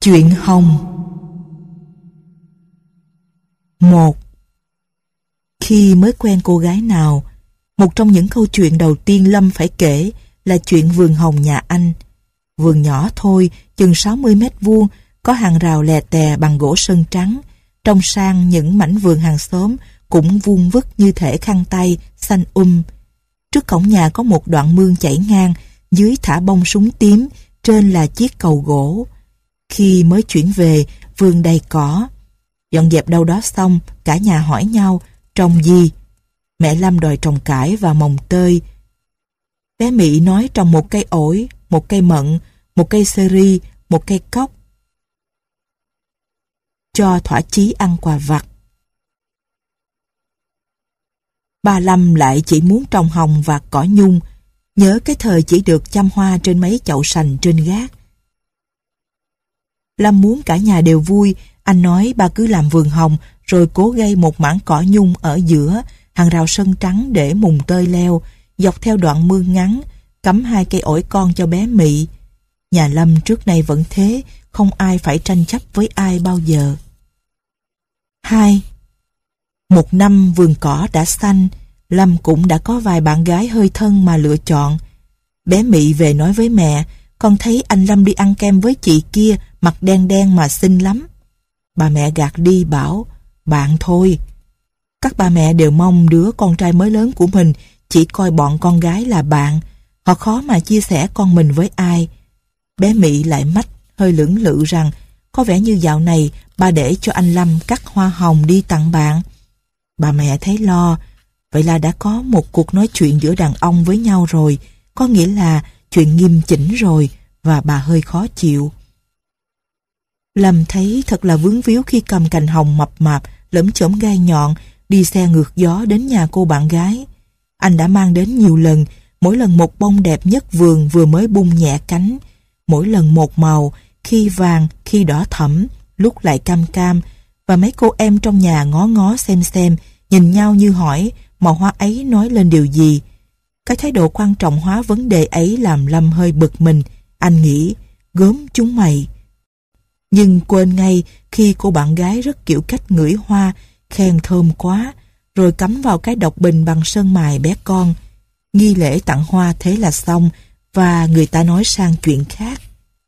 Chuyện Hồng. 1. Khi mới quen cô gái nào, một trong những câu chuyện đầu tiên Lâm phải kể là chuyện vườn hồng nhà anh. Vườn nhỏ thôi, chừng 60 mét vuông, có hàng rào lè tè bằng gỗ sơn trắng. Trong sang những mảnh vườn hàng xóm cũng vuông vức như thể khăn tay, xanh Trước cổng nhà có một đoạn mương chảy ngang, dưới thả bông súng tím, trên là chiếc cầu gỗ. Khi mới chuyển về, vườn đầy cỏ. Dọn dẹp đâu đó xong, cả nhà hỏi nhau, trồng gì? Mẹ Lâm đòi trồng cải và mồng tơi. Bé Mị nói trồng một cây ổi, một cây mận, một cây sơ ri, một cây cóc. Cho thỏa chí ăn quà vặt. Ba Lâm lại chỉ muốn trồng hồng và cỏ nhung, nhớ cái thời chỉ được chăm hoa trên mấy chậu sành trên gác. Lâm muốn cả nhà đều vui, anh nói ba cứ làm vườn hồng rồi cố gây một mảng cỏ nhung ở giữa, hàng rào sân trắng để mùng tơi leo, dọc theo đoạn mương ngắn, cắm 2 cây ổi con cho bé Mị. Nhà Lâm trước nay vẫn thế, không ai phải tranh chấp với ai bao giờ. 2. Một năm vườn cỏ đã xanh, Lâm cũng đã có vài bạn gái hơi thân mà lựa chọn. Bé Mị về nói với mẹ, con thấy anh Lâm đi ăn kem với chị kia, mặt đen đen mà xinh lắm. Bà mẹ gạt đi bảo, bạn thôi. Các bà mẹ đều mong đứa con trai mới lớn của mình chỉ coi bọn con gái là bạn. Họ khó mà chia sẻ con mình với ai. Bé Mị lại mách, hơi lưỡng lự rằng, có vẻ như dạo này bà để cho anh Lâm cắt hoa hồng đi tặng bạn. Bà mẹ thấy lo, vậy là đã có một cuộc nói chuyện giữa đàn ông với nhau rồi, có nghĩa là chuyện nghiêm chỉnh rồi, và bà hơi khó chịu. Lâm thấy thật là vướng víu khi cầm cành hồng mập mạp, lẫm chởm gai nhọn, đi xe ngược gió đến nhà cô bạn gái. Anh đã mang đến nhiều lần, mỗi lần một bông đẹp nhất vườn vừa mới bung nhẹ cánh, mỗi lần một màu, khi vàng, khi đỏ thẫm, lúc lại cam cam, và mấy cô em trong nhà ngó ngó xem, nhìn nhau như hỏi màu hoa ấy nói lên điều gì. Cái thái độ quan trọng hóa vấn đề ấy làm Lâm hơi bực mình. Anh nghĩ, gớm chúng mày. Nhưng quên ngay khi cô bạn gái rất kiểu cách ngửi hoa, khen thơm quá, rồi cắm vào cái độc bình bằng sơn mài bé con. Nghi lễ tặng hoa thế là xong, và người ta nói sang chuyện khác.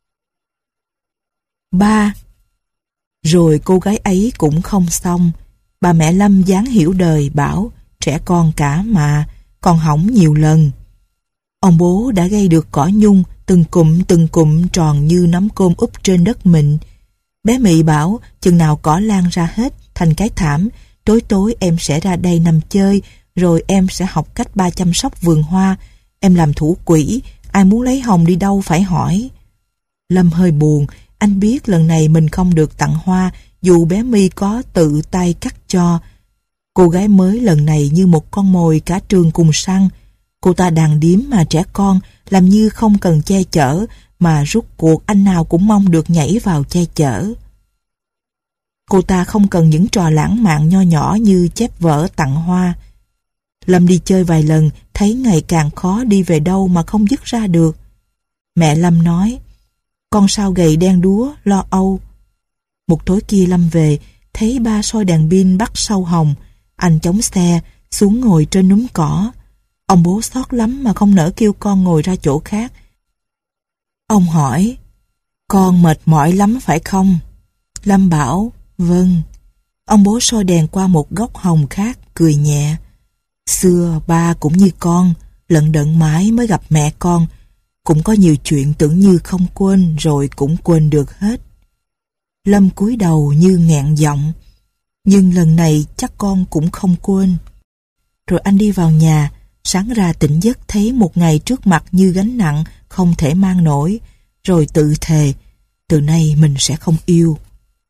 3. Rồi cô gái ấy cũng không xong. Bà mẹ Lâm dáng hiểu đời bảo, trẻ con cả mà, còn hỏng nhiều lần. Ông bố đã gây được cỏ nhung, từng cụm tròn như nắm cơm úp trên đất mịn. Bé Mị bảo, chừng nào cỏ lan ra hết thành cái thảm, tối em sẽ ra đây nằm chơi, rồi em sẽ học cách ba chăm sóc vườn hoa. Em làm thủ quỹ, ai muốn lấy hồng đi đâu phải hỏi. Lâm hơi buồn, anh biết lần này mình không được tặng hoa, dù bé My có tự tay cắt cho. Cô gái mới lần này như một con mồi cả trường cùng săn. Cô ta đàn điếm mà trẻ con, làm như không cần che chở, mà rút cuộc anh nào cũng mong được nhảy vào che chở. Cô ta không cần những trò lãng mạn nho nhỏ như chép vở tặng hoa. Lâm đi chơi vài lần, thấy ngày càng khó đi về đâu mà không dứt ra được. Mẹ Lâm nói, con sao gầy đen đúa, lo âu. Một tối kia Lâm về, thấy ba soi đèn pin bắt sâu hồng. Anh chống xe, xuống ngồi trên núm cỏ. Ông bố xót lắm mà không nỡ kêu con ngồi ra chỗ khác. Ông hỏi, con mệt mỏi lắm phải không? Lâm bảo, vâng. Ông bố soi đèn qua một góc hồng khác, cười nhẹ. Xưa ba cũng như con, lận đận mãi mới gặp mẹ con. Cũng có nhiều chuyện tưởng như không quên rồi cũng quên được hết. Lâm cúi đầu như nghẹn giọng. Nhưng lần này chắc con cũng không quên. Rồi anh đi vào nhà, sáng ra tỉnh giấc thấy một ngày trước mặt như gánh nặng không thể mang nổi, rồi tự thề, từ nay mình sẽ không yêu.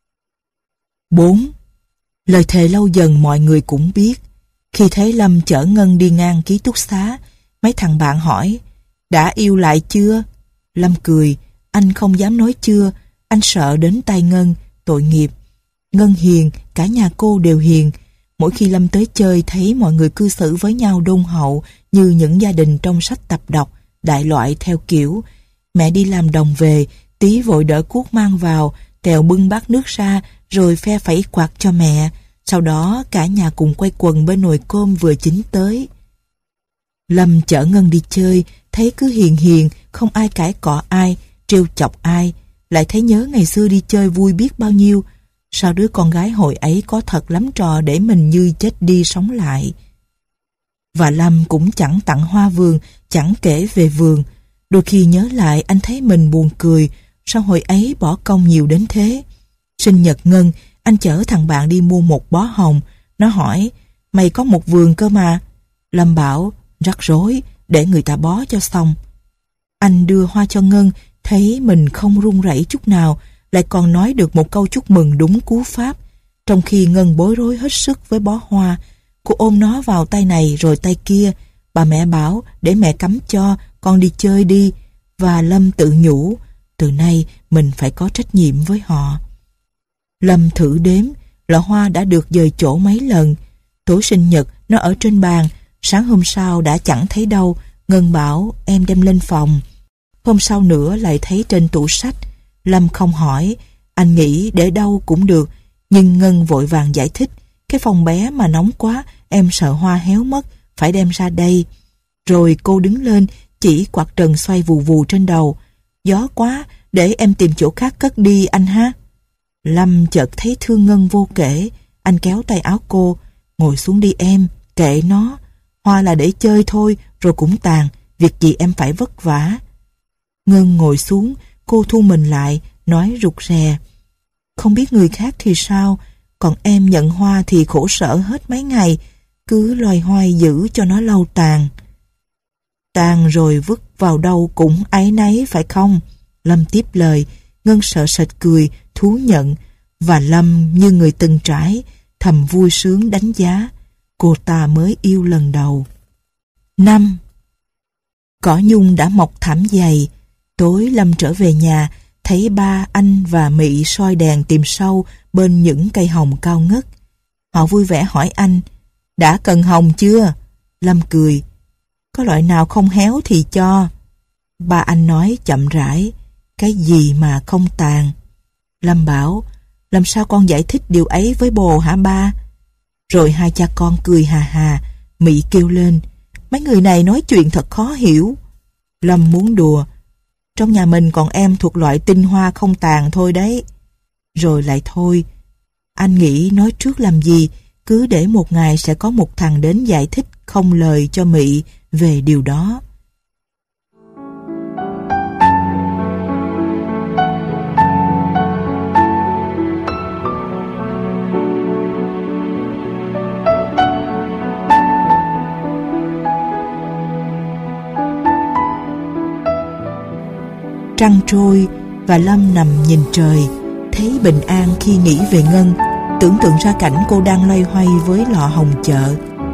4. Lời thề lâu dần mọi người cũng biết. Khi thấy Lâm chở Ngân đi ngang ký túc xá, mấy thằng bạn hỏi, đã yêu lại chưa? Lâm cười, anh không dám nói chưa, anh sợ đến tay Ngân, tội nghiệp. Ngân hiền, cả nhà cô đều hiền. Mỗi khi Lâm tới chơi thấy mọi người cư xử với nhau đôn hậu như những gia đình trong sách tập đọc, đại loại theo kiểu mẹ đi làm đồng về, tí vội đỡ cuốc mang vào, Tèo bưng bát nước ra rồi phe phẩy quạt cho mẹ. Sau đó cả nhà cùng quay quần bên nồi cơm vừa chín tới. Lâm chở Ngân đi chơi, thấy cứ hiền hiền, không ai cãi cọ ai, trêu chọc ai. Lại thấy nhớ ngày xưa đi chơi vui biết bao nhiêu. Sao đứa con gái hồi ấy có thật lắm trò để mình như chết đi sống lại. Và Lâm cũng chẳng tặng hoa vườn, chẳng kể về vườn. Đôi khi nhớ lại anh thấy mình buồn cười, sao hồi ấy bỏ công nhiều đến thế. Sinh nhật Ngân, anh chở thằng bạn đi mua một bó hồng. Nó hỏi, mày có một vườn cơ mà. Lâm bảo, rắc rối, để người ta bó cho xong. Anh đưa hoa cho Ngân, thấy mình không run rẩy chút nào, lại còn nói được một câu chúc mừng đúng cú pháp. Trong khi Ngân bối rối hết sức với bó hoa, cô ôm nó vào tay này rồi tay kia. Bà mẹ bảo, để mẹ cắm cho, con đi chơi đi. Và Lâm tự nhủ, từ nay mình phải có trách nhiệm với họ. Lâm thử đếm, lọ hoa đã được dời chỗ mấy lần. Tối sinh nhật nó ở trên bàn, sáng hôm sau đã chẳng thấy đâu. Ngân bảo em đem lên phòng. Hôm sau nữa lại thấy trên tủ sách. Lâm không hỏi, anh nghĩ để đâu cũng được. Nhưng Ngân vội vàng giải thích, cái phòng bé mà nóng quá, em sợ hoa héo mất, phải đem ra đây. Rồi cô đứng lên, chỉ quạt trần xoay vù vù trên đầu. Gió quá, để em tìm chỗ khác cất đi anh ha. Lâm chợt thấy thương Ngân vô kể. Anh kéo tay áo cô, ngồi xuống đi em, kệ nó. Hoa là để chơi thôi, rồi cũng tàn, việc gì em phải vất vả. Ngân ngồi xuống, cô thu mình lại, nói rụt rè. Không biết người khác thì sao, còn em nhận hoa thì khổ sở hết mấy ngày, cứ loay hoay giữ cho nó lâu tàn. Tàn rồi vứt vào đâu cũng áy náy phải không? Lâm tiếp lời. Ngân sợ sệt cười, thú nhận. Và Lâm như người từng trải, thầm vui sướng đánh giá. Cô ta mới yêu lần đầu. 5. Cỏ nhung đã mọc thảm dày. Tối Lâm trở về nhà, thấy ba, anh và Mị soi đèn tìm sâu bên những cây hồng cao ngất. Họ vui vẻ hỏi anh, đã cần hồng chưa? Lâm cười, có loại nào không héo thì cho. Ba anh nói chậm rãi, cái gì mà không tàn? Lâm bảo, làm sao con giải thích điều ấy với bồ hả ba? Rồi hai cha con cười hà hà. Mị kêu lên, mấy người này nói chuyện thật khó hiểu. Lâm muốn đùa, trong nhà mình còn em thuộc loại tinh hoa không tàn thôi đấy. Rồi lại thôi. Anh nghĩ nói trước làm gì, cứ để một ngày sẽ có một thằng đến giải thích không lời cho Mị về điều đó. Trăng trôi và Lâm nằm nhìn trời, thấy bình an khi nghĩ về Ngân, tưởng tượng ra cảnh cô đang loay hoay với lọ hồng chợ.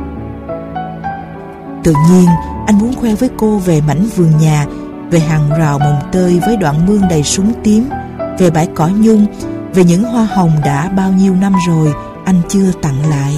Tự nhiên anh muốn khoe với cô về mảnh vườn nhà, về hàng rào mồng tơi với đoạn mương đầy súng tím, về bãi cỏ nhung, về những hoa hồng đã bao nhiêu năm rồi anh chưa tặng lại.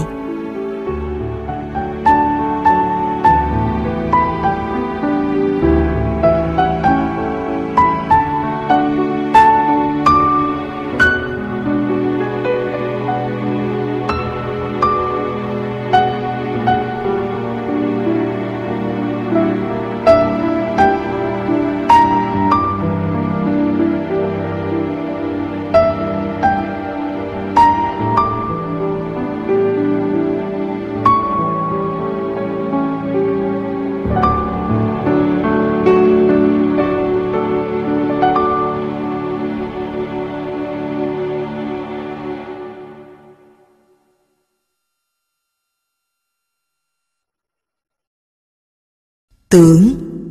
Tưởng.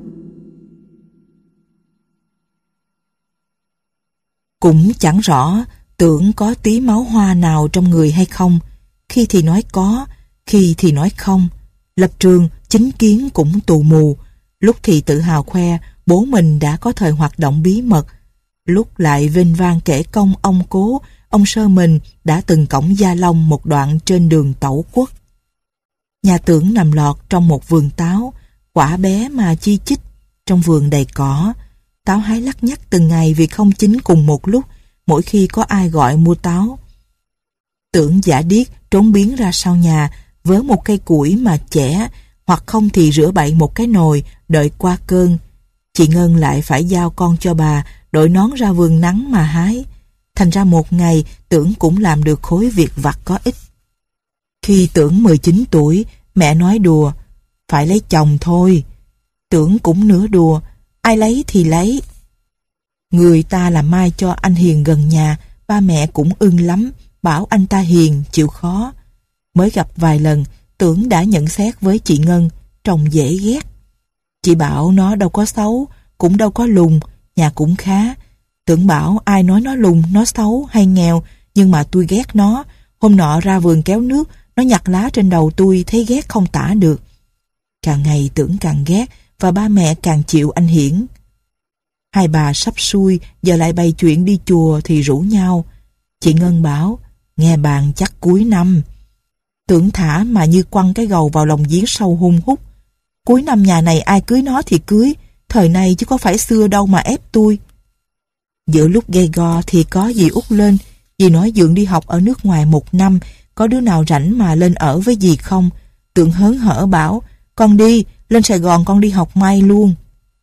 Cũng chẳng rõ Tưởng có tí máu hoa nào trong người hay không. Khi thì nói có, khi thì nói không. Lập trường, chính kiến cũng tù mù. Lúc thì tự hào khoe bố mình đã có thời hoạt động bí mật, lúc lại vênh vang kể công ông cố, ông sơ mình đã từng cõng Gia Long một đoạn trên đường Tẩu Quốc. Nhà Tưởng nằm lọt trong một vườn táo, quả bé mà chi chít, trong vườn đầy cỏ. Táo hái lắt nhắt từng ngày vì không chín cùng một lúc, mỗi khi có ai gọi mua táo. Tưởng giả điếc trốn biến ra sau nhà, vớ một cây củi mà chẻ, hoặc không thì rửa bậy một cái nồi, đợi qua cơn. Chị Ngân lại phải giao con cho bà, đội nón ra vườn nắng mà hái. Thành ra một ngày, Tưởng cũng làm được khối việc vặt có ích. Khi Tưởng 19 tuổi, mẹ nói đùa, phải lấy chồng thôi. Tưởng cũng nửa đùa, ai lấy thì lấy. Người ta làm mai cho anh Hiền gần nhà, ba mẹ cũng ưng lắm, bảo anh ta hiền, chịu khó. Mới gặp vài lần, Tưởng đã nhận xét với chị Ngân, trông dễ ghét. Chị bảo nó đâu có xấu, cũng đâu có lùn, nhà cũng khá. Tưởng bảo ai nói nó lùn, nó xấu hay nghèo, nhưng mà tôi ghét nó. Hôm nọ ra vườn kéo nước, nó nhặt lá trên đầu tôi, thấy ghét không tả được. Càng ngày Tưởng càng ghét, và ba mẹ càng chịu anh Hiển. Hai bà sắp xuôi, giờ lại bày chuyện đi chùa thì rủ nhau. Chị Ngân bảo, nghe bàn chắc cuối năm. Tưởng thả mà như quăng cái gầu vào lòng giếng sâu hun hút. Cuối năm nhà này ai cưới nó thì cưới, thời này chứ có phải xưa đâu mà ép tôi. Giữa lúc gay go thì có dì Út lên, dì nói Dượng đi học ở nước ngoài 1 năm, có đứa nào rảnh mà lên ở với dì không? Tưởng hớn hở bảo, con đi, lên Sài Gòn con đi học may luôn.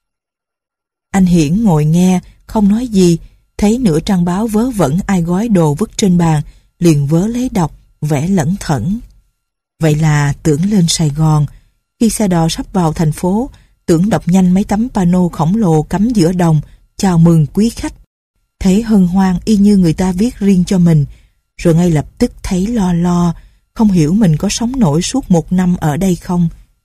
Anh Hiển ngồi nghe, không nói gì, thấy nửa trang báo vớ vẩn ai gói đồ vứt trên bàn, liền vớ lấy đọc, vẻ lẩn thẩn. Vậy là Tưởng lên Sài Gòn. Khi xe đò sắp vào thành phố, Tưởng đọc nhanh mấy tấm pano khổng lồ cắm giữa đồng, chào mừng quý khách. Thấy hân hoan y như người ta viết riêng cho mình, rồi ngay lập tức thấy lo lo, không hiểu mình có sống nổi suốt 1 năm ở đây không.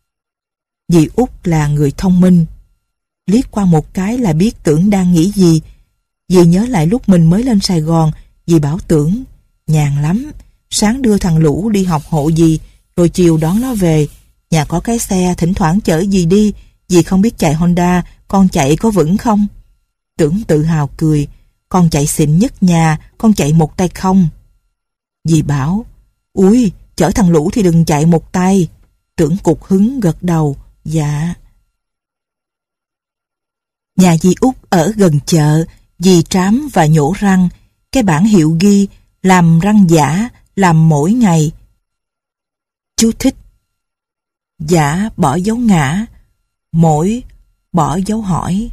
Dì Út là người thông minh, liếc qua một cái là biết Tưởng đang nghĩ gì. Dì nhớ lại lúc mình mới lên Sài Gòn, dì bảo Tưởng, nhàn lắm, sáng đưa thằng Lũ đi học hộ dì, rồi chiều đón nó về. Nhà có cái xe, thỉnh thoảng chở dì đi, dì không biết chạy Honda, con chạy có vững không? Tưởng tự hào cười, con chạy xịn nhất nhà, con chạy một tay không. Dì bảo, ui, chở thằng Lũ thì đừng chạy một tay. Tưởng cục hứng gật đầu, dạ. Nhà dì Út ở gần chợ, dì trám và nhổ răng, cái bảng hiệu ghi, làm răng giả, làm mỗi ngày. Chú thích. Giả bỏ dấu ngã, mỗi bỏ dấu hỏi.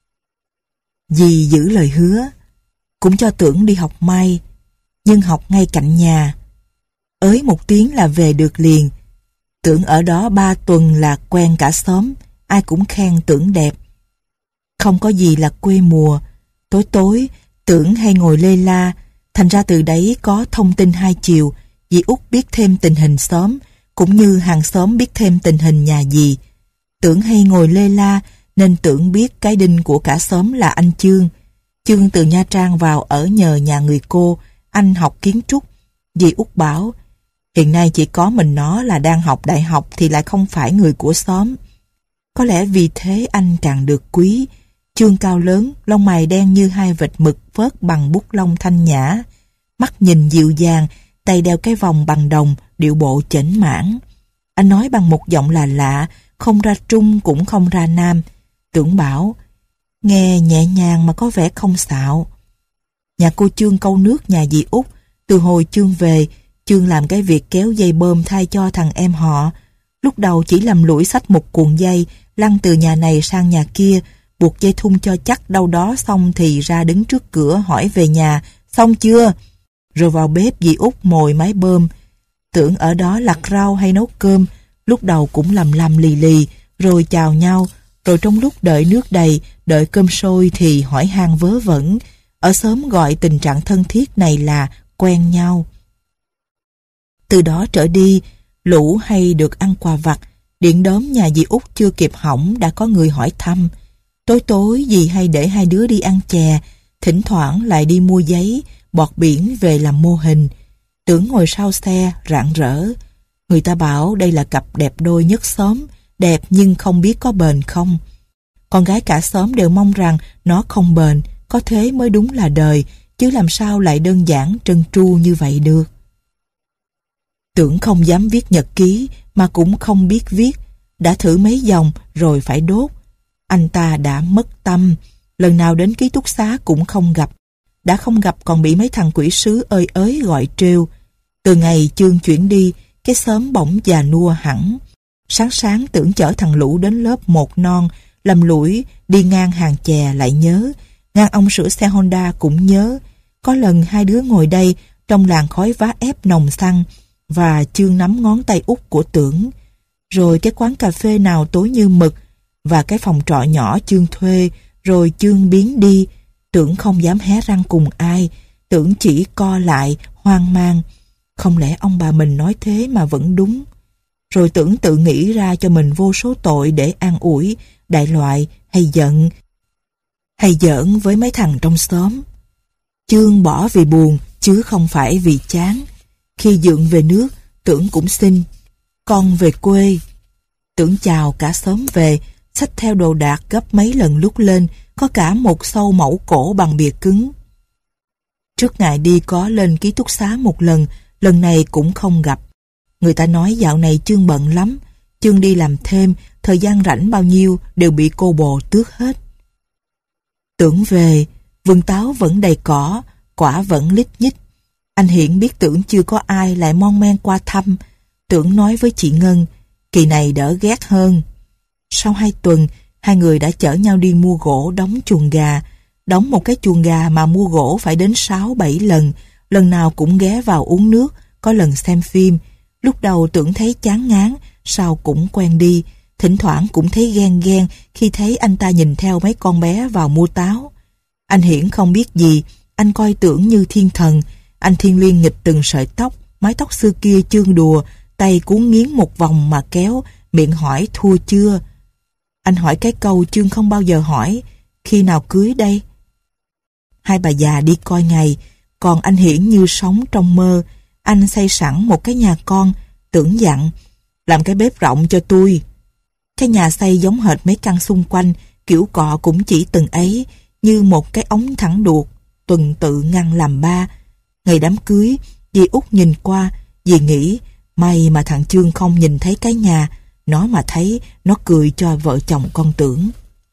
Dì giữ lời hứa, cũng cho Tưởng đi học may, nhưng học ngay cạnh nhà. Ới 1 tiếng là về được liền. Tưởng ở đó 3 tuần là quen cả xóm, ai cũng khen Tưởng đẹp. Không có gì là quê mùa, tối tối Tưởng hay ngồi lê la, thành ra từ đấy có thông tin hai chiều, dì Út biết thêm tình hình xóm, cũng như hàng xóm biết thêm tình hình nhà dì. Tưởng hay ngồi lê la, nên Tưởng biết cái đinh của cả xóm là anh Chương. Chương từ Nha Trang vào ở nhờ nhà người cô, anh học kiến trúc. Dì Út bảo, hiện nay chỉ có mình nó là đang học đại học thì lại không phải người của xóm. Có lẽ vì thế anh càng được quý. Chương cao lớn, lông mày đen như 2 vệt mực vớt bằng bút lông thanh nhã. Mắt nhìn dịu dàng, tay đeo cái vòng bằng đồng, điệu bộ chểnh mãn. Anh nói bằng một giọng là lạ, không ra Trung cũng không ra Nam. Tưởng bảo, nghe nhẹ nhàng mà có vẻ không xạo. Nhà cô Chương câu nước nhà dì Út, từ hồi Chương về, Chương làm cái việc kéo dây bơm thay cho thằng em họ. Lúc đầu chỉ làm lũi xách một cuộn dây, lăn từ nhà này sang nhà kia, buộc dây thun cho chắc đâu đó xong thì ra đứng trước cửa hỏi về nhà, xong chưa? Rồi vào bếp dì Út mồi máy bơm. Tưởng ở đó lặt rau hay nấu cơm, lúc đầu cũng lầm lì lì, rồi chào nhau, rồi trong lúc đợi nước đầy, đợi cơm sôi thì hỏi han vớ vẩn. Ở xóm gọi tình trạng thân thiết này là quen nhau. Từ đó trở đi, Lũ hay được ăn quà vặt, điện đóm nhà dì Út chưa kịp hỏng đã có người hỏi thăm. Tối tối dì hay để hai đứa đi ăn chè, thỉnh thoảng lại đi mua giấy, bọt biển về làm mô hình. Tưởng ngồi sau xe, rạng rỡ. Người ta bảo đây là cặp đẹp đôi nhất xóm, đẹp nhưng không biết có bền không. Con gái cả xóm đều mong rằng nó không bền, có thế mới đúng là đời, chứ làm sao lại đơn giản trơn tru như vậy được. Tưởng không dám viết nhật ký, mà cũng không biết viết. Đã thử mấy dòng rồi phải đốt. Anh ta đã mất tâm, lần nào đến ký túc xá cũng không gặp. đã không gặp còn bị mấy thằng quỷ sứ ơi ới gọi trêu. Từ ngày Chương chuyển đi, cái xóm bỗng già nua hẳn. Sáng sáng tưởng chở thằng Lũ đến lớp 1 non, lầm lũi đi ngang hàng chè lại nhớ, ngang ông sửa xe Honda cũng nhớ. Có lần hai đứa ngồi đây trong làn khói vá ép nồng xăng và Chương nắm ngón tay út của Tưởng. Rồi cái quán cà phê nào tối như mực và cái phòng trọ nhỏ Chương thuê, rồi Chương biến đi. Tưởng không dám hé răng cùng ai, Tưởng chỉ co lại hoang mang. Không lẽ ông bà mình nói thế mà vẫn đúng? Rồi Tưởng tự nghĩ ra cho mình vô số tội để an ủi, đại loại hay giận, hay giỡn với mấy thằng trong xóm. Chương bỏ vì buồn chứ không phải vì chán. Khi Dượng về nước, Tưởng cũng xin con về quê. Tưởng chào cả xóm về, xách theo đồ đạc gấp mấy lần lúc lên, có cả một xâu mẫu cổ bằng bìa cứng. Trước ngày đi có lên ký túc xá một lần này cũng không gặp. Người ta nói dạo này Chương bận lắm, Chương đi làm thêm, thời gian rảnh bao nhiêu đều bị cô bồ tước hết. Tưởng về, vườn táo vẫn đầy cỏ, quả vẫn lít nhít. Anh Hiển biết Tưởng chưa có ai lại mon men qua thăm. Tưởng nói với chị Ngân, kỳ này đỡ ghét hơn. Sau 2 tuần, hai người đã chở nhau đi mua gỗ đóng chuồng gà. Đóng một cái chuồng gà mà mua gỗ phải đến 6-7 lần, lần nào cũng ghé vào uống nước, có lần xem phim. Lúc đầu Tưởng thấy chán ngán, sau cũng quen đi. Thỉnh thoảng cũng thấy ghen ghen khi thấy anh ta nhìn theo mấy con bé vào mua táo. Anh Hiển không biết gì, anh coi Tưởng như thiên thần. Anh Thiên Liên nghịch từng sợi tóc, mái tóc xưa kia Chương đùa, tay cuốn nghiến một vòng mà kéo, miệng hỏi thua chưa. Anh hỏi cái câu Chương không bao giờ hỏi, khi nào cưới đây? Hai bà già đi coi ngày, còn anh Hiển như sống trong mơ. Anh xây sẵn một cái nhà con, Tưởng dặn, làm cái bếp rộng cho tôi. Cái nhà xây giống hệt mấy căn xung quanh, kiểu cọ cũng chỉ từng ấy, như một cái ống thẳng đuột, tuần tự ngăn làm 3. Ngày đám cưới, dì Út nhìn qua, dì nghĩ, may mà thằng Chương không nhìn thấy cái nhà, nó mà thấy, nó cười cho vợ chồng con Tưởng.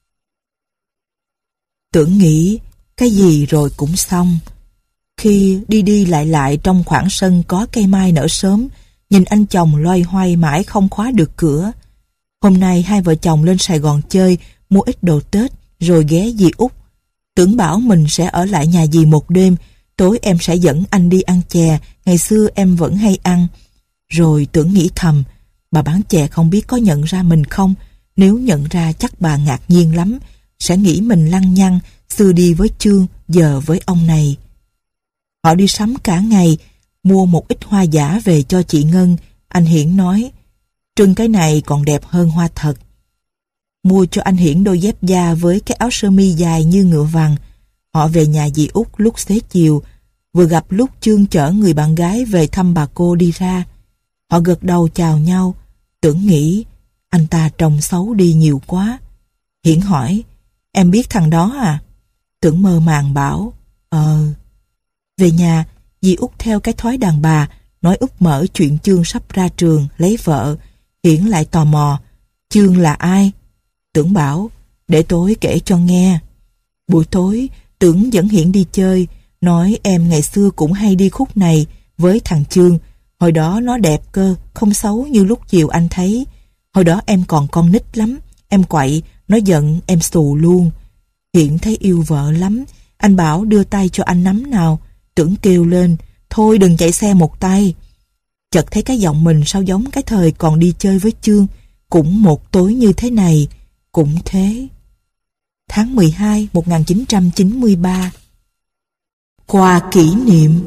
Tưởng nghĩ, cái gì rồi cũng xong. Khi đi lại trong khoảng sân có cây mai nở sớm, nhìn anh chồng loay hoay mãi không khóa được cửa. Hôm nay hai vợ chồng lên Sài Gòn chơi, mua ít đồ Tết, rồi ghé dì Út. Tưởng bảo mình sẽ ở lại nhà dì một đêm, tối em sẽ dẫn anh đi ăn chè, ngày xưa em vẫn hay ăn. Rồi Tưởng nghĩ thầm, bà bán chè không biết có nhận ra mình không? Nếu nhận ra chắc bà ngạc nhiên lắm, sẽ nghĩ mình lăng nhăng, xưa đi với Chương, giờ với ông này. Họ đi sắm cả ngày, mua một ít hoa giả về cho chị Ngân. Anh Hiển nói, trưng cái này còn đẹp hơn hoa thật. Mua cho anh Hiển đôi dép da với cái áo sơ mi dài như ngựa vằn. Họ về nhà dì Út lúc xế chiều, vừa gặp lúc Chương chở người bạn gái về thăm bà cô đi ra. Họ gật đầu chào nhau. Tưởng nghĩ, anh ta trông xấu đi nhiều quá. Hiển hỏi, em biết thằng đó à? Tưởng mơ màng bảo, Về nhà, dì Út theo cái thói đàn bà, nói úp mở chuyện Chương sắp ra trường, lấy vợ. Hiển lại tò mò, Chương là ai? Tưởng bảo, để tối kể cho nghe. Buổi tối, Tưởng dẫn Hiển đi chơi, nói em ngày xưa cũng hay đi khúc này với thằng Chương. Hồi đó nó đẹp cơ, không xấu như lúc chiều anh thấy. Hồi đó em còn con nít lắm, em quậy, nó giận em xù luôn. Hiển thấy yêu vợ lắm, anh bảo đưa tay cho anh nắm nào. Tưởng kêu lên, thôi đừng chạy xe một tay. Chợt thấy cái giọng mình sao giống cái thời còn đi chơi với Chương, cũng một tối như thế này, cũng thế. Tháng 12 1993. Quà kỷ niệm.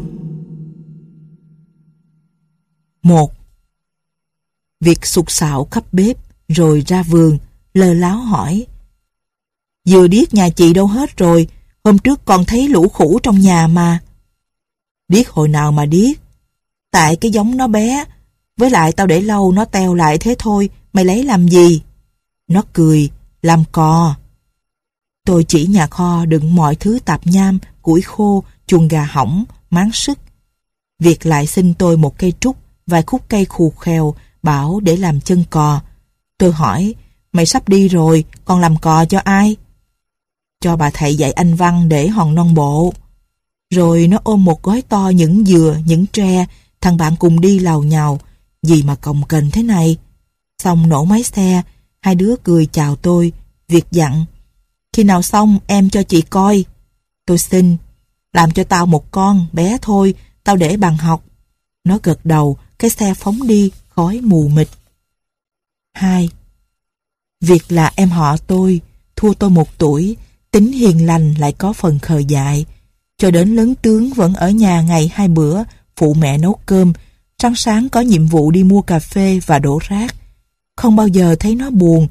1. Việc sục sạo khắp bếp, rồi ra vườn, lơ láo hỏi, vừa điếc nhà chị đâu hết rồi, hôm trước còn thấy lũ khủ trong nhà mà. Điếc hồi nào mà điếc, tại cái giống nó bé, với lại tao để lâu nó teo lại thế thôi, mày lấy làm gì? Nó cười, làm cò. Tôi chỉ nhà kho đựng mọi thứ tạp nham, củi khô, chuồng gà hỏng, máng sứt. Việt lại xin tôi một cây trúc, vài khúc cây khù khèo, bảo để làm chân cò. Tôi hỏi, mày sắp đi rồi, còn làm cò cho ai? Cho bà thầy dạy anh văn để hòn non bộ. Rồi nó ôm một gói to những dừa, những tre, thằng bạn cùng đi làu nhàu. Gì mà cồng kềnh thế này? Xong nổ máy xe, hai đứa cười chào tôi. Việt dặn: khi nào xong em cho chị coi. Tôi xin: làm cho tao một con, bé thôi, tao để bàn học. Nó gật đầu, cái xe phóng đi, khói mù mịt. 2. Việt là em họ tôi, thua tôi 1 tuổi, tính hiền lành lại có phần khờ dại. Cho đến lớn tướng vẫn ở nhà ngày 2 bữa, phụ mẹ nấu cơm, sáng sáng có nhiệm vụ đi mua cà phê và đổ rác. Không bao giờ thấy nó buồn.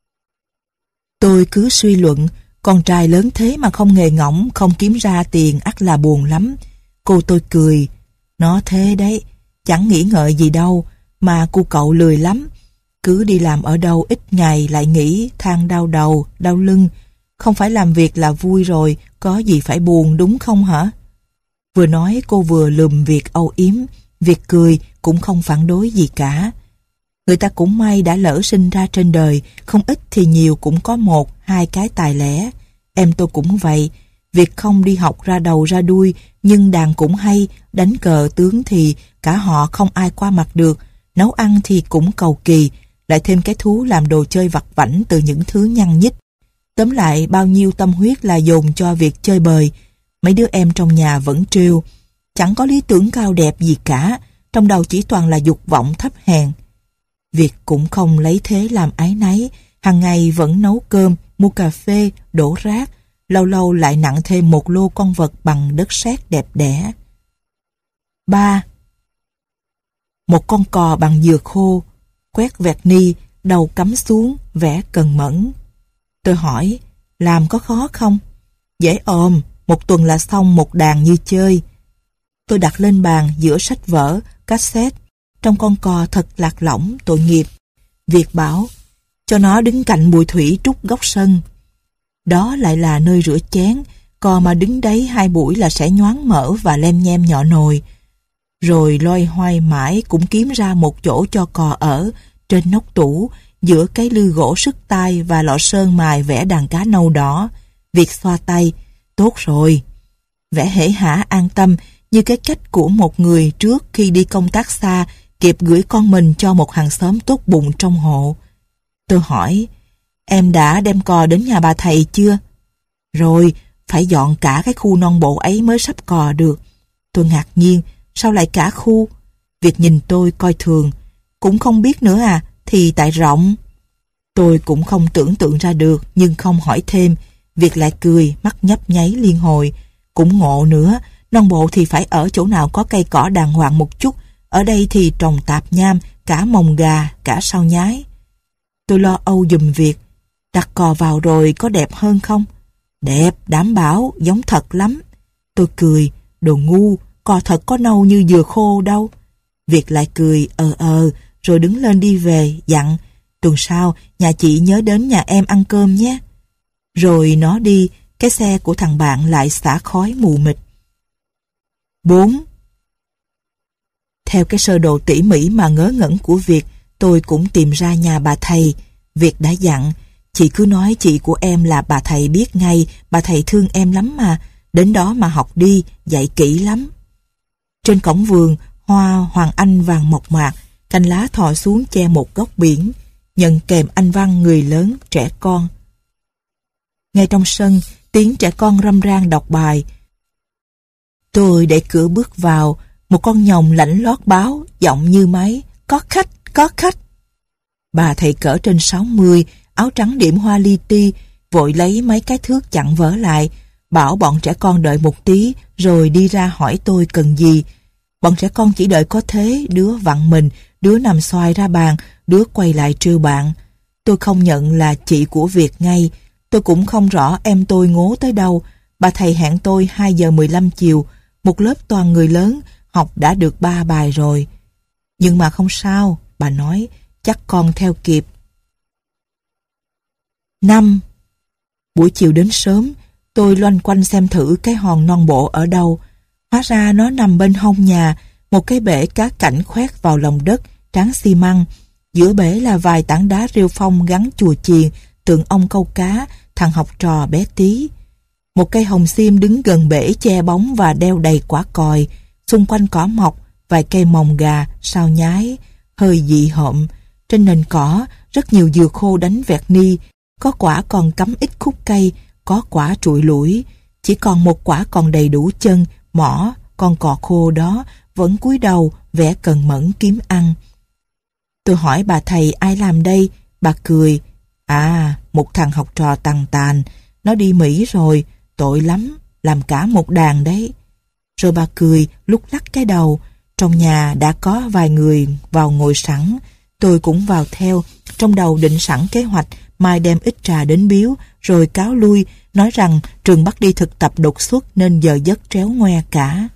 Tôi cứ suy luận, con trai lớn thế mà không nghề ngỗng, không kiếm ra tiền ắt là buồn lắm. Cô tôi cười: nó thế đấy, chẳng nghĩ ngợi gì đâu, mà cô cậu lười lắm. Cứ đi làm ở đâu ít ngày lại nghỉ, than đau đầu, đau lưng. Không phải làm việc là vui rồi, có gì phải buồn đúng không hả? Vừa nói cô vừa lườm Việt âu yếm. Việt cười, cũng không phản đối gì cả. Người ta cũng may đã lỡ sinh ra trên đời, không ít thì nhiều cũng có 1-2 cái tài lẻ. Em tôi cũng vậy. Việt không đi học ra đầu ra đuôi, nhưng đàn cũng hay, đánh cờ tướng thì cả họ không ai qua mặt được, nấu ăn thì cũng cầu kỳ, lại thêm cái thú làm đồ chơi vặt vãnh từ những thứ nhăn nhít. Tóm lại bao nhiêu tâm huyết là dồn cho việc chơi bời. Mấy đứa em trong nhà vẫn trêu: chẳng có lý tưởng cao đẹp gì cả, trong đầu chỉ toàn là dục vọng thấp hèn. Việt cũng không lấy thế làm áy náy, hàng ngày vẫn nấu cơm, mua cà phê, đổ rác, lâu lâu lại nặng thêm 1 lô con vật bằng đất sét đẹp đẽ. 3. Một con cò bằng dừa khô, quét vẹt ni, đầu cắm xuống, vẽ cần mẫn. Tôi hỏi: làm có khó không? Dễ ồm, 1 tuần là xong một đàn như chơi. Tôi đặt lên bàn giữa sách vở, cassette. Trong con cò thật lạc lõng, tội nghiệp. Việt bảo: cho nó đứng cạnh bùi thủy trút góc sân. Đó lại là nơi rửa chén, cò mà đứng đấy 2 buổi là sẽ nhoáng mỡ và lem nhem nhọ nồi. Rồi loay hoay mãi cũng kiếm ra một chỗ cho cò ở, trên nóc tủ, giữa cái lư gỗ sứt tai và lọ sơn mài vẽ đàn cá nâu đỏ. Việt xoa tay: tốt rồi. Vẽ hễ hả an tâm, như cái cách của một người trước khi đi công tác xa kịp gửi con mình cho một hàng xóm tốt bụng trong hộ. Tôi hỏi: em đã đem cò đến nhà bà thầy chưa? Rồi, phải dọn cả cái khu non bộ ấy mới sắp cò được. Tôi ngạc nhiên: sao lại cả khu? Việt nhìn tôi coi thường: cũng không biết nữa à, thì tại rộng. Tôi cũng không tưởng tượng ra được, nhưng không hỏi thêm. Việt lại cười, mắt nhấp nháy liên hồi: cũng ngộ nữa, non bộ thì phải ở chỗ nào có cây cỏ đàng hoàng một chút, ở đây thì trồng tạp nham, cả mồng gà, cả sao nhái. Tôi lo âu giùm Việt: đặt cò vào rồi có đẹp hơn không? Đẹp, đảm bảo, giống thật lắm. Tôi cười: đồ ngu, cò thật có nâu như dừa khô đâu. Việt lại cười rồi đứng lên đi về, dặn: tuần sau nhà chị nhớ đến nhà em ăn cơm nhé. Rồi nó đi, cái xe của thằng bạn lại xả khói mù mịt. 4. Theo cái sơ đồ tỉ mỉ mà ngớ ngẩn của Việt, tôi cũng tìm ra nhà bà thầy. Việt đã dặn: chị cứ nói chị của em là bà thầy biết ngay, bà thầy thương em lắm mà, đến đó mà học đi, dạy kỹ lắm. Trên cổng vườn, hoa hoàng anh vàng mộc mạc, cành lá thò xuống che một góc biển, nhận kèm anh văn người lớn, trẻ con. Ngay trong sân, tiếng trẻ con râm ran đọc bài. Tôi đẩy cửa bước vào, một con nhồng lãnh lót báo, giọng như máy: có khách, có khách. Bà thầy cỡ trên 60, áo trắng điểm hoa li ti, vội lấy mấy cái thước chặn vỡ lại, bảo bọn trẻ con đợi một tí, rồi đi ra hỏi tôi cần gì. Bọn trẻ con chỉ đợi có thế, đứa vặn mình, đứa nằm xoài ra bàn, đứa quay lại trêu bạn. Tôi không nhận là chị của Việt ngay. Tôi cũng không rõ em tôi ngố tới đâu. Bà thầy hẹn tôi 2 giờ 15 chiều, một lớp toàn người lớn, học đã được 3 bài rồi. Nhưng mà không sao, bà nói, chắc con theo kịp. 5. Buổi chiều đến sớm, tôi loanh quanh xem thử cái hòn non bộ ở đâu. Hóa ra nó nằm bên hông nhà, một cái bể cá cảnh khoét vào lòng đất, tráng xi măng. Giữa bể là vài tảng đá rêu phong gắn chùa chiền, tượng ông câu cá, thằng học trò bé tí. Một cây hồng xiêm đứng gần bể che bóng và đeo đầy quả còi. Xung quanh cỏ mọc, vài cây mồng gà, sao nhái, hơi dị hợm. Trên nền cỏ, rất nhiều dừa khô đánh vẹt ni. Có quả còn cắm ít khúc cây, có quả trụi lủi. Chỉ còn một quả còn đầy đủ chân, mỏ, con cò khô đó vẫn cúi đầu, vẻ cần mẫn kiếm ăn. Tôi hỏi bà thầy ai làm đây, bà cười. À, một thằng học trò tàn tàn, nó đi Mỹ rồi, tội lắm, làm cả một đàn đấy. Rồi bà cười, lúc lắc cái đầu. Trong nhà đã có vài người vào ngồi sẵn, tôi cũng vào theo, trong đầu định sẵn kế hoạch mai đem ít trà đến biếu, rồi cáo lui, nói rằng trường bắt đi thực tập đột xuất nên giờ giấc tréo ngoe cả.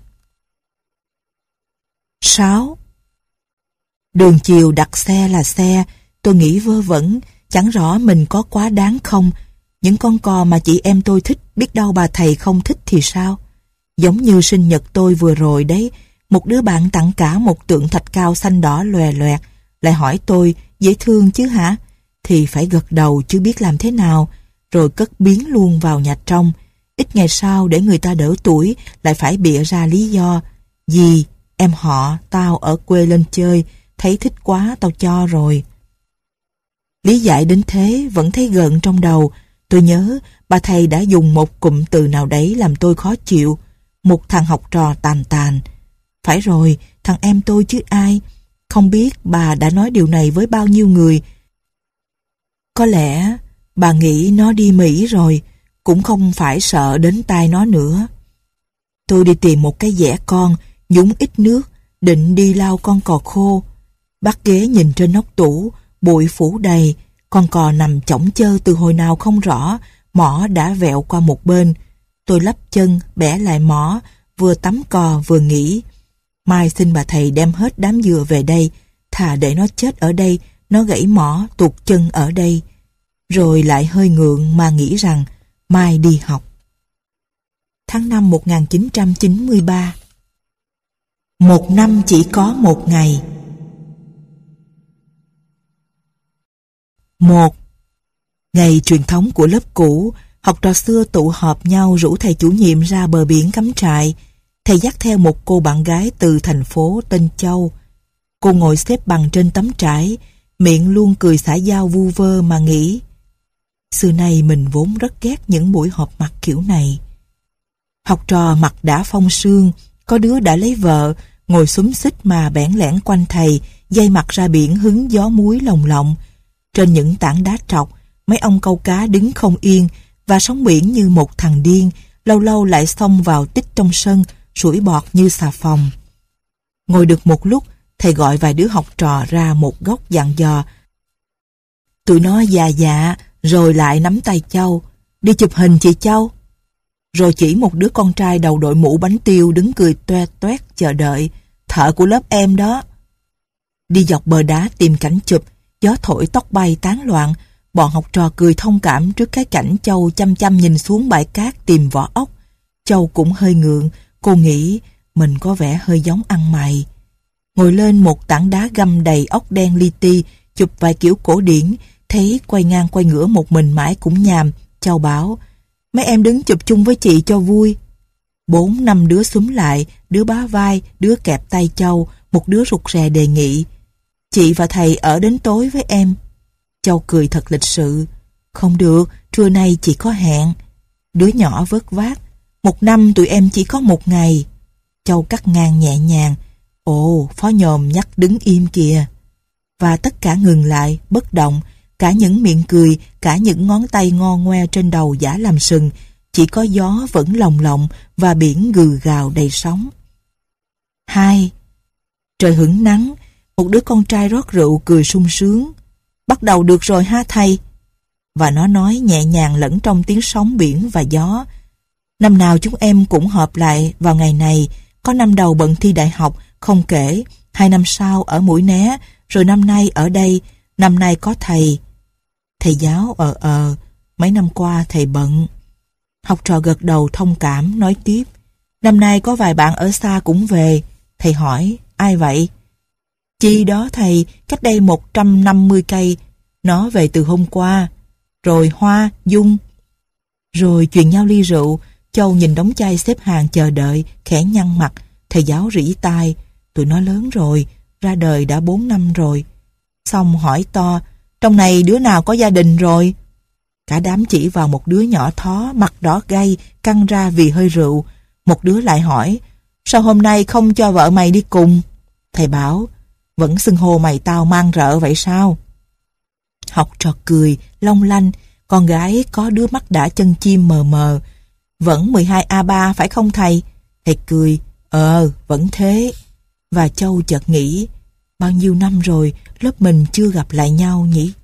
6. Đường chiều đặt xe là xe, tôi nghĩ vơ vẩn, chẳng rõ mình có quá đáng không. Những con cò mà chị em tôi thích, biết đâu bà thầy không thích thì sao? Giống như sinh nhật tôi vừa rồi đấy, một đứa bạn tặng cả một tượng thạch cao xanh đỏ lòe loẹt, lại hỏi tôi, dễ thương chứ hả? Thì phải gật đầu chứ biết làm thế nào, rồi cất biến luôn vào nhà trong. Ít ngày sau để người ta đỡ tuổi, lại phải bịa ra lý do. Gì, em họ, tao ở quê lên chơi, thấy thích quá tao cho rồi. Lý giải đến thế vẫn thấy gợn trong đầu. Tôi nhớ bà thầy đã dùng một cụm từ nào đấy làm tôi khó chịu. Một thằng học trò tàn tàn. Phải rồi, thằng em tôi chứ ai. Không biết bà đã nói điều này với bao nhiêu người. Có lẽ bà nghĩ nó đi Mỹ rồi, cũng không phải sợ đến tai nó nữa. Tôi đi tìm một cái dẻ con, nhúng ít nước, định đi lau con cò khô. Bắt ghế nhìn trên nóc tủ, bụi phủ đầy, con cò nằm chõng chơ từ hồi nào không rõ, mỏ đã vẹo qua một bên. Tôi lắp chân, bẻ lại mỏ, vừa tắm cò vừa nghĩ. Mai xin bà thầy đem hết đám dừa về đây, thà để nó chết ở đây, nó gãy mỏ, tuột chân ở đây. Rồi lại hơi ngượng mà nghĩ rằng mai đi học. Tháng 5 1993. Một năm chỉ có một ngày. 1. Ngày truyền thống của lớp cũ, học trò xưa tụ họp nhau rủ thầy chủ nhiệm ra bờ biển cắm trại. Thầy dắt theo một cô bạn gái từ thành phố tên Châu. Cô ngồi xếp bằng trên tấm trải, miệng luôn cười xã giao vu vơ mà nghĩ. Xưa nay mình vốn rất ghét những buổi họp mặt kiểu này. Học trò mặt đã phong sương, có đứa đã lấy vợ, ngồi xúm xít mà bẽn lẽn quanh thầy, dây mặt ra biển hứng gió muối lồng lộng. Trên những tảng đá trọc, mấy ông câu cá đứng không yên, và sóng biển như một thằng điên, lâu lâu lại xông vào tích trong sân, sủi bọt như xà phòng. Ngồi được một lúc, thầy gọi vài đứa học trò ra một góc dặn dò. Tụi nó già dạ, rồi lại nắm tay Châu. Đi chụp hình chị Châu. Rồi chỉ một đứa con trai đầu đội mũ bánh tiêu đứng cười toe toét chờ đợi. Thợ của lớp em đó. Đi dọc bờ đá tìm cảnh chụp, gió thổi tóc bay tán loạn. Bọn học trò cười thông cảm trước cái cảnh Châu chăm chăm nhìn xuống bãi cát tìm vỏ ốc. Châu cũng hơi ngượng, cô nghĩ mình có vẻ hơi giống ăn mày. Ngồi lên một tảng đá găm đầy ốc đen li ti, chụp vài kiểu cổ điển, thấy quay ngang quay ngửa một mình mãi cũng nhàm. Châu bảo, mấy em đứng chụp chung với chị cho vui. 4-5 đứa xúm lại, đứa bá vai, đứa kẹp tay Châu, một đứa rụt rè đề nghị. Chị và thầy ở đến tối với em. Châu cười thật lịch sự. Không được, trưa nay chị có hẹn. Đứa nhỏ vớt vát. Một năm tụi em chỉ có một ngày. Châu cắt ngang nhẹ nhàng. Ồ, phó nhòm nhắc đứng im kìa. Và tất cả ngừng lại, bất động. Cả những miệng cười, cả những ngón tay ngo ngoe trên đầu giả làm sừng. Chỉ có gió vẫn lồng lộng và biển gừ gào đầy sóng. 2. Trời hửng nắng. Một đứa con trai rót rượu cười sung sướng. Bắt đầu được rồi ha thầy. Và nó nói nhẹ nhàng lẫn trong tiếng sóng biển và gió. Năm nào chúng em cũng họp lại vào ngày này. Có năm đầu bận thi đại học, không kể. 2 năm sau ở Mũi Né, rồi năm nay ở đây. Năm nay có thầy. Thầy giáo mấy năm qua thầy bận. Học trò gật đầu thông cảm, nói tiếp. Năm nay có vài bạn ở xa cũng về. Thầy hỏi, ai vậy? Chi đó thầy, cách đây 150 cây. Nó về từ hôm qua. Rồi Hoa, Dung. Rồi truyền nhau ly rượu. Châu nhìn đống chai xếp hàng chờ đợi, khẽ nhăn mặt. Thầy giáo rỉ tai: tụi nó lớn rồi, ra đời đã 4 năm rồi. Xong hỏi to: trong này đứa nào có gia đình rồi? Cả đám chỉ vào một đứa nhỏ thó, mặt đỏ gay, căng ra vì hơi rượu. Một đứa lại hỏi: sao hôm nay không cho vợ mày đi cùng? Thầy bảo: vẫn xưng hô mày tao mang rợ vậy sao? Học trò cười, long lanh. Con gái có đứa mắt đã chân chim mờ mờ: vẫn 12A3 phải không thầy? Thầy cười: vẫn thế. Và Châu chợt nghĩ: bao nhiêu năm rồi lớp mình chưa gặp lại nhau nhỉ?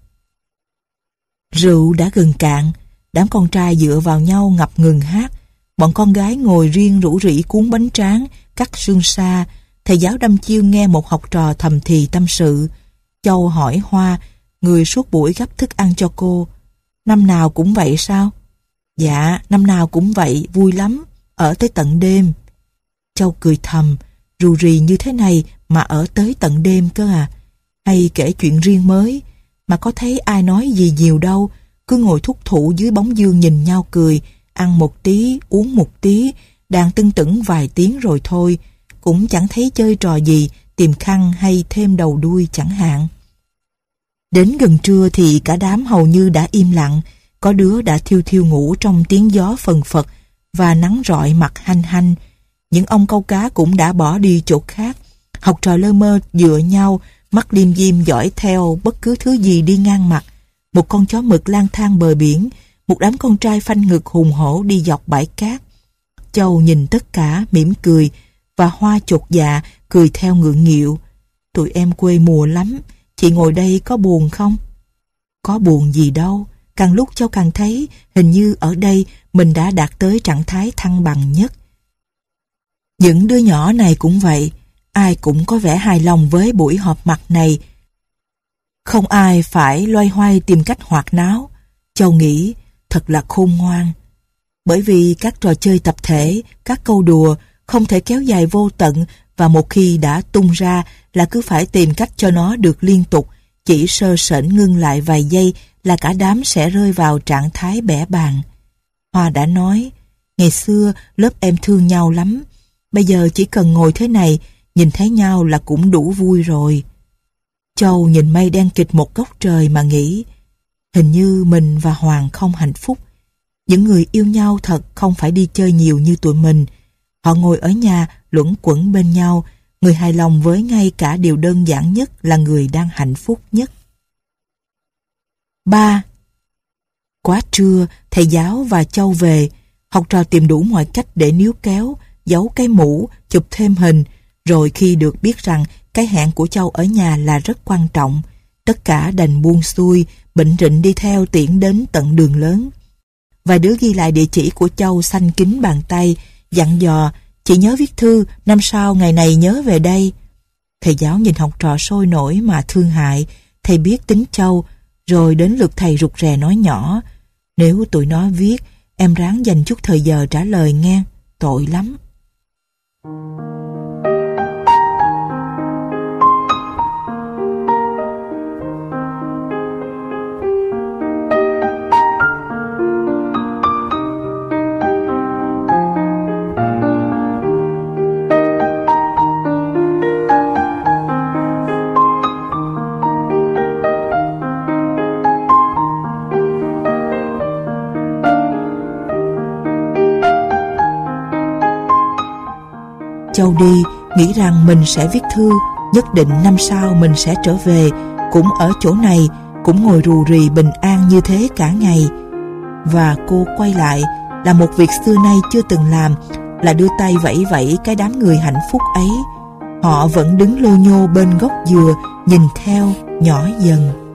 Rượu đã gần cạn, đám con trai dựa vào nhau ngập ngừng hát. Bọn con gái ngồi riêng rủ rỉ cuốn bánh tráng, cắt sương sa. Thầy giáo đăm chiêu nghe một học trò thầm thì tâm sự. Châu hỏi Hoa, người suốt buổi gắp thức ăn cho cô: năm nào cũng vậy sao? Dạ, năm nào cũng vậy, vui lắm, ở tới tận đêm. Châu cười thầm: rù rì như thế này mà ở tới tận đêm cơ à? Hay kể chuyện riêng mới, mà có thấy ai nói gì nhiều đâu, cứ ngồi thúc thủ dưới bóng dương nhìn nhau cười, ăn một tí, uống một tí, đàn tưng tửng vài tiếng rồi thôi, cũng chẳng thấy chơi trò gì, tìm khăn hay thêm đầu đuôi chẳng hạn. Đến gần trưa thì cả đám hầu như đã im lặng, có đứa đã thiêu thiêu ngủ trong tiếng gió phần phật và nắng rọi mặt hanh hanh. Những ông câu cá cũng đã bỏ đi chỗ khác. Học trò lơ mơ dựa nhau, mắt liêm diêm dõi theo bất cứ thứ gì đi ngang mặt. Một con chó mực lang thang bờ biển, một đám con trai phanh ngực hùng hổ đi dọc bãi cát. Châu nhìn tất cả mỉm cười, và Hoa chột dạ cười theo ngượng nghịu: tụi em quê mùa lắm, chị ngồi đây có buồn không? Có buồn gì đâu, càng lúc Châu càng thấy hình như ở đây mình đã đạt tới trạng thái thăng bằng nhất. Những đứa nhỏ này cũng vậy, ai cũng có vẻ hài lòng với buổi họp mặt này. Không ai phải loay hoay tìm cách hoạt náo. Châu nghĩ thật là khôn ngoan. Bởi vì các trò chơi tập thể, các câu đùa không thể kéo dài vô tận, và một khi đã tung ra là cứ phải tìm cách cho nó được liên tục. Chỉ sơ sẩy ngưng lại vài giây là cả đám sẽ rơi vào trạng thái bẽ bàng. Hoa đã nói: ngày xưa lớp em thương nhau lắm, bây giờ chỉ cần ngồi thế này, nhìn thấy nhau là cũng đủ vui rồi. Châu nhìn mây đen kịt một góc trời mà nghĩ: hình như mình và Hoàng không hạnh phúc. Những người yêu nhau thật không phải đi chơi nhiều như tụi mình. Họ ngồi ở nhà luẩn quẩn bên nhau, người hài lòng với ngay cả điều đơn giản nhất là người đang hạnh phúc nhất. 3. Quá trưa, thầy giáo và Châu về. Học trò tìm đủ mọi cách để níu kéo, giấu cái mũ, chụp thêm hình. Rồi khi được biết rằng cái hẹn của Châu ở nhà là rất quan trọng, tất cả đành buông xuôi, bệnh rịnh đi theo tiễn đến tận đường lớn. Vài đứa ghi lại địa chỉ của Châu xanh kín bàn tay, dặn dò: chị nhớ viết thư, năm sau ngày này nhớ về đây. Thầy giáo nhìn học trò sôi nổi mà thương hại. Thầy biết tính Châu, rồi đến lượt thầy rụt rè nói nhỏ: nếu tụi nó viết, em ráng dành chút thời giờ trả lời nghe, tội lắm. Châu đi, nghĩ rằng mình sẽ viết thư, nhất định năm sau mình sẽ trở về, cũng ở chỗ này, cũng ngồi rù rì bình an như thế cả ngày. Và cô quay lại, là một việc xưa nay chưa từng làm, là đưa tay vẫy vẫy cái đám người hạnh phúc ấy. Họ vẫn đứng lô nhô bên gốc dừa, nhìn theo, nhỏ dần.